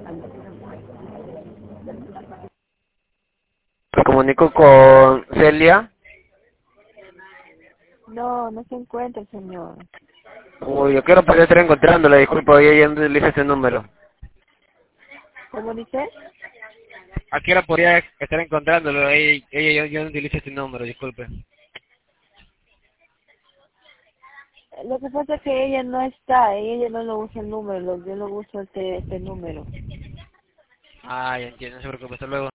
Me comunico con Celia. No, no se encuentra, señor. Uy, yo quiero poder estar encontrándola, disculpa, ella ya no utiliza ese número. ¿Cómo dice? ¿A qué hora podría estar encontrándolo? Ella yo no utiliza ese número, disculpe. Lo que pasa es que ella no está, ella no lo usa el número, yo lo uso este número. Ah, ya entiendo, no se preocupe, hasta luego.